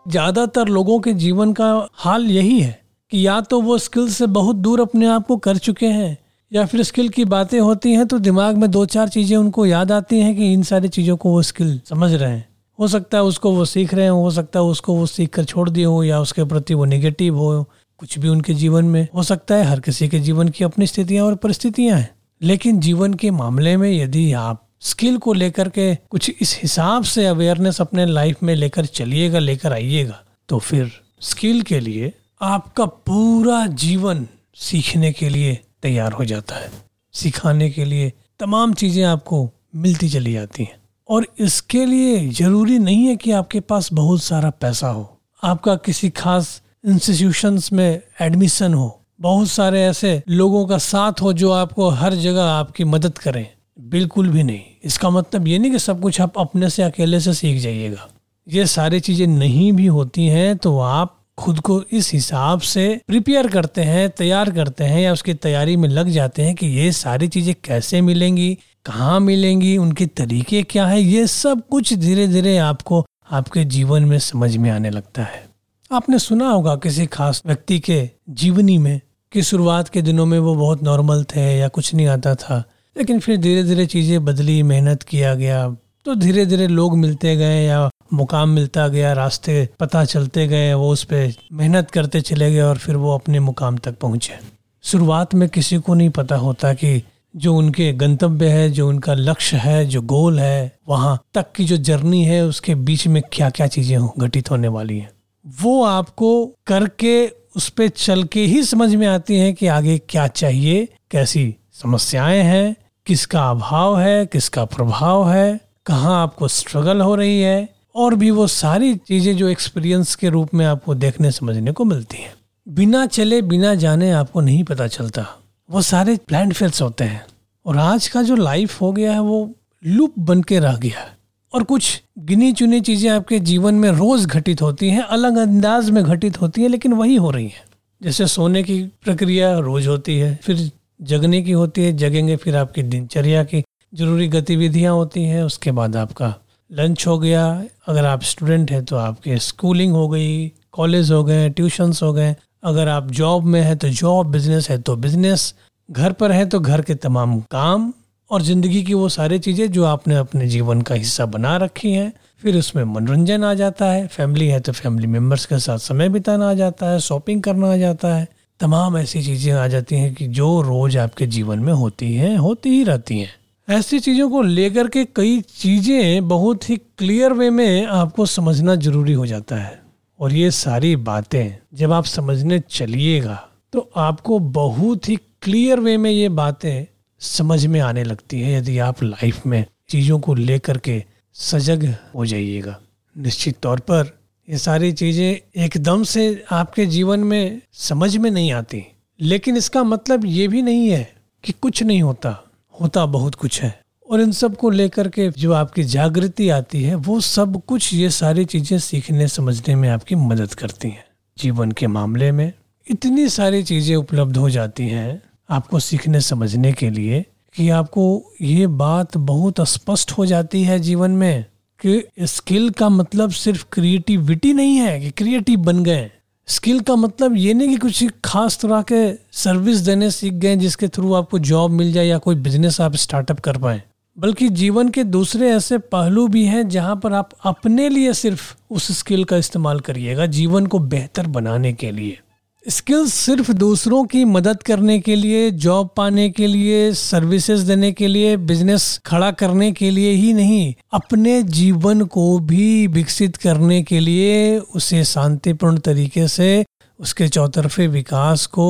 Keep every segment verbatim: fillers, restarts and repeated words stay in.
ज्यादातर लोगों के जीवन का हाल यही है कि या तो वो स्किल से बहुत दूर अपने आप को कर चुके हैं, या फिर स्किल की बातें होती हैं तो दिमाग में दो चार चीजें उनको याद आती हैं कि इन सारी चीजों को वो स्किल समझ रहे हैं। हो सकता है उसको वो सीख रहे हो, हो सकता है उसको वो सीख कर छोड़ दिए हो, या उसके प्रति वो नेगेटिव हो, कुछ भी उनके जीवन में हो सकता है। हर किसी के जीवन की अपनी स्थितियां और परिस्थितियां हैं। लेकिन जीवन के मामले में यदि आप स्किल को लेकर के कुछ इस हिसाब से अवेयरनेस अपने लाइफ में लेकर चलिएगा, लेकर आइएगा, तो फिर स्किल के लिए आपका पूरा जीवन सीखने के लिए तैयार हो जाता है। सिखाने के लिए तमाम चीजें आपको मिलती चली जाती हैं। और इसके लिए जरूरी नहीं है कि आपके पास बहुत सारा पैसा हो, आपका किसी खास इंस्टीट्यूशंस में एडमिशन हो, बहुत सारे ऐसे लोगों का साथ हो जो आपको हर जगह आपकी मदद करें। बिल्कुल भी नहीं। इसका मतलब ये नहीं कि सब कुछ आप अपने से अकेले से सीख जाइएगा। ये सारी चीजें नहीं भी होती हैं तो आप खुद को इस हिसाब से प्रिपेयर करते हैं, तैयार करते हैं, या उसकी तैयारी में लग जाते हैं कि ये सारी चीजें कैसे मिलेंगी, कहाँ मिलेंगी, उनके तरीके क्या है। ये सब कुछ धीरे धीरे आपको आपके जीवन में समझ में आने लगता है। आपने सुना होगा किसी खास व्यक्ति के जीवनी में कि शुरुआत के दिनों में वो बहुत नॉर्मल थे या कुछ नहीं आता था, लेकिन फिर धीरे धीरे चीजें बदली, मेहनत किया गया तो धीरे धीरे लोग मिलते गए या मुकाम मिलता गया, रास्ते पता चलते गए, वो उस पर मेहनत करते चले गए और फिर वो अपने मुकाम तक पहुंचे। शुरुआत में किसी को नहीं पता होता कि जो उनके गंतव्य है, जो उनका लक्ष्य है, जो गोल है, वहां तक की जो जर्नी है, उसके बीच में क्या क्या चीजें घटित होने वाली हैं। वो आपको करके उस पे चल के ही समझ में आती हैं कि आगे क्या चाहिए, कैसी समस्याएं हैं, किसका अभाव है, किसका प्रभाव है, कहाँ आपको स्ट्रगल हो रही है, और भी वो सारी चीजें जो एक्सपीरियंस के रूप में आपको देखने समझने को मिलती हैं। बिना चले बिना जाने आपको नहीं पता चलता, वो सारे प्लान फेल्स होते हैं। और आज का जो लाइफ हो गया है वो लूप बन के रह गया है, और कुछ गिनी चुनी चीजें आपके जीवन में रोज घटित होती हैं, अलग अंदाज में घटित होती हैं, लेकिन वही हो रही हैं। जैसे सोने की प्रक्रिया रोज होती है, फिर जगने की होती है, जगेंगे, फिर आपकी दिनचर्या की जरूरी गतिविधियां होती हैं, उसके बाद आपका लंच हो गया, अगर आप स्टूडेंट हैं तो आपके स्कूलिंग हो गई, कॉलेज हो गए, ट्यूशन्स हो गए, अगर आप जॉब में है तो जॉब, बिजनेस है तो बिजनेस, घर पर है तो घर के तमाम काम, और जिंदगी की वो सारी चीजें जो आपने अपने जीवन का हिस्सा बना रखी हैं। फिर उसमें मनोरंजन आ जाता है, फैमिली है तो फैमिली मेंबर्स के साथ समय बिताना आ जाता है, शॉपिंग करना आ जाता है, तमाम ऐसी चीजें आ जाती हैं कि जो रोज आपके जीवन में होती हैं, होती ही रहती हैं। ऐसी चीजों को लेकर के कई चीजें बहुत ही क्लियर वे में आपको समझना जरूरी हो जाता है। और ये सारी बातें जब आप समझने चलिएगा तो आपको बहुत ही क्लियर वे में ये बातें समझ में आने लगती है, यदि आप लाइफ में चीजों को लेकर के सजग हो जाइएगा। निश्चित तौर पर ये सारी चीजें एकदम से आपके जीवन में समझ में नहीं आती, लेकिन इसका मतलब ये भी नहीं है कि कुछ नहीं होता, होता बहुत कुछ है। और इन सब को लेकर के जो आपकी जागृति आती है, वो सब कुछ ये सारी चीजें सीखने समझने में आपकी मदद करती हैं। जीवन के मामले में इतनी सारी चीजें उपलब्ध हो जाती हैं आपको सीखने समझने के लिए कि आपको ये बात बहुत स्पष्ट हो जाती है जीवन में कि स्किल का मतलब सिर्फ क्रिएटिविटी नहीं है कि क्रिएटिव बन गए। स्किल का मतलब ये नहीं कि कुछ खास तरह के सर्विस देने सीख गए जिसके थ्रू आपको जॉब मिल जाए या कोई बिजनेस आप स्टार्टअप कर पाए, बल्कि जीवन के दूसरे ऐसे पहलू भी हैं जहां पर आप अपने लिए सिर्फ उस स्किल का इस्तेमाल करिएगा जीवन को बेहतर बनाने के लिए। स्किल सिर्फ दूसरों की मदद करने के लिए, जॉब पाने के लिए, सर्विसेज देने के लिए, बिजनेस खड़ा करने के लिए ही नहीं, अपने जीवन को भी विकसित करने के लिए, उसे शांतिपूर्ण तरीके से उसके चौतरफे विकास को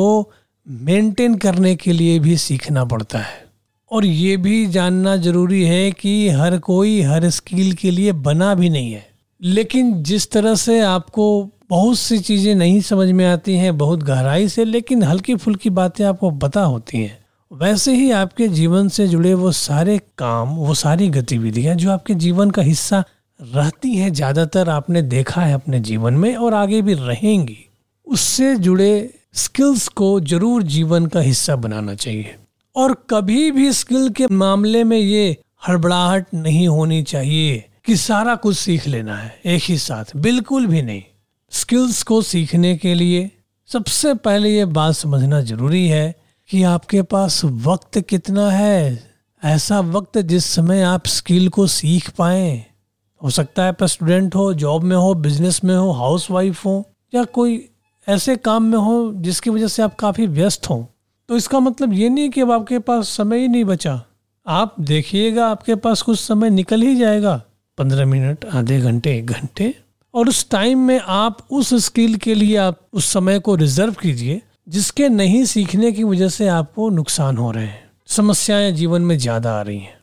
मेंटेन करने के लिए भी सीखना पड़ता है। और ये भी जानना जरूरी है कि हर कोई हर स्किल के लिए बना भी नहीं है, लेकिन जिस तरह से आपको बहुत सी चीजें नहीं समझ में आती हैं बहुत गहराई से, लेकिन हल्की फुल्की बातें आपको पता होती हैं, वैसे ही आपके जीवन से जुड़े वो सारे काम, वो सारी गतिविधियां जो आपके जीवन का हिस्सा रहती हैं, ज्यादातर आपने देखा है अपने जीवन में और आगे भी रहेंगी, उससे जुड़े स्किल्स को जरूर जीवन का हिस्सा बनाना चाहिए। और कभी भी स्किल के मामले में ये हड़बड़ाहट नहीं होनी चाहिए कि सारा कुछ सीख लेना है एक ही साथ, बिल्कुल भी नहीं। स्किल्स को सीखने के लिए सबसे पहले ये बात समझना जरूरी है कि आपके पास वक्त कितना है, ऐसा वक्त जिस समय आप स्किल को सीख पाएं। हो सकता है आप स्टूडेंट हो, जॉब में हो, बिजनेस में हो, हाउस वाइफ हो, या कोई ऐसे काम में हो जिसकी वजह से आप काफ़ी व्यस्त हो। तो इसका मतलब ये नहीं कि अब आपके पास समय ही नहीं बचा। आप देखिएगा आपके पास कुछ समय निकल ही जाएगा, पंद्रह मिनट, आधे घंटे, एक घंटे, और उस टाइम में आप उस स्किल के लिए आप उस समय को रिजर्व कीजिए जिसके नहीं सीखने की वजह से आपको नुकसान हो रहे हैं, समस्याएं जीवन में ज़्यादा आ रही हैं।